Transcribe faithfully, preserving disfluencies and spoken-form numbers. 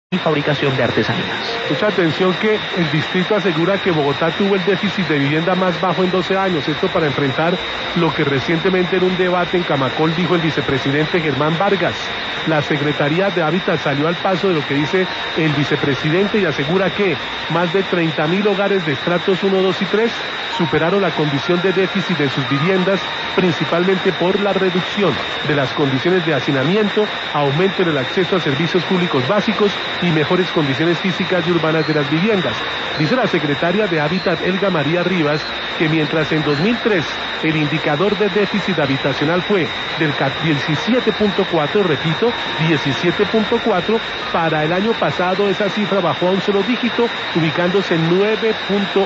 y fabricación de artesanías. Mucha atención que el distrito asegura que Bogotá tuvo el déficit de vivienda más bajo en doce años, esto para enfrentar lo que recientemente en un debate en Camacol dijo el vicepresidente Germán Vargas. La Secretaría de Hábitat salió al paso de lo que dice el vicepresidente y asegura que más de treinta mil hogares de estratos uno, dos y tres superaron la condición de déficit de sus viviendas, principalmente por la reducción de las condiciones de hacinamiento, aumento en el acceso a servicios públicos básicos y mejores condiciones físicas y urbanas de las viviendas. Dice la secretaria de Hábitat, Elga María Rivas, que mientras en dos mil tres el indicador de déficit habitacional fue del diecisiete punto cuatro, repito, diecisiete punto cuatro, para el año pasado esa cifra bajó a un solo dígito, ubicándose en nueve punto